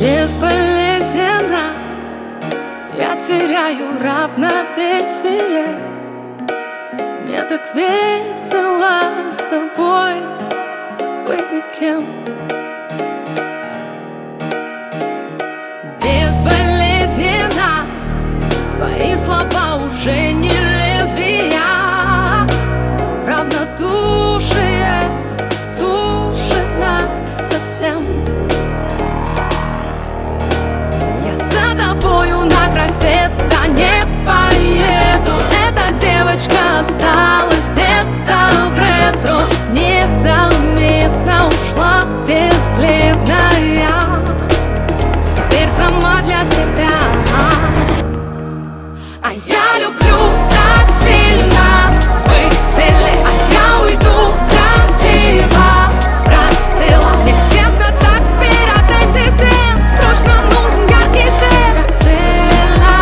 Безболезненно я теряю равновесие. Мне так весело с тобой быть никем. Безболезненно твои слова уже не лезвия. Равнодушие душит нас совсем. Я за тобою на край света не поеду. Эта девочка осталась где-то в ретро. Незаметно ушла бесследно. Теперь сама для себя. А я люблю так сильно быть сильной, а я уйду красиво. Простила, мне тесно так теперь от этих стен. Срочно нужен яркий свет. Так сильно.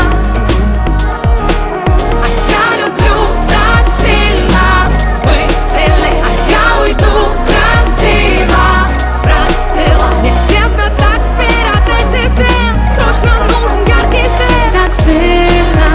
А я люблю так сильно быть сильной, а я уйду красиво. Простила, мне тесно так теперь от этих стен. Срочно нужен яркий свет. Так сильно.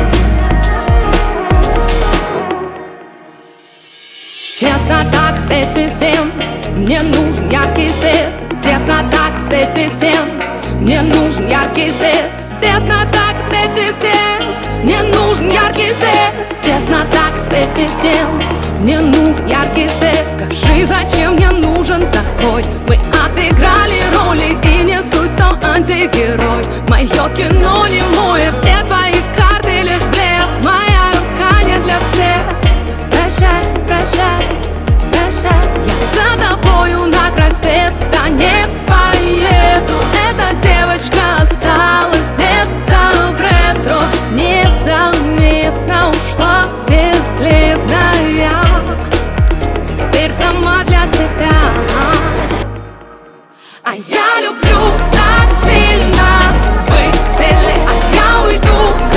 Тесно так этих стен, мне нужен яркий свет. Тесно так этих стен, мне нужен яркий свет. Тесно так этих стен, мне нужен яркий свет. Тесно так этих стен, мне нужен яркий свет. Скажи, зачем мне нужен такой? Мы отыграли роли, и не суть, кто антигерой. Мое кино не мое, все твои карты лишь блеф. Моя рука не для всех. Прощай, прощай, прощай. Я за тобою на край света не поеду. Эта девочка осталась где-то в ретро. Незаметно ушла бесследно. Теперь сама для себя. А я люблю так сильно быть сильной, а я уйду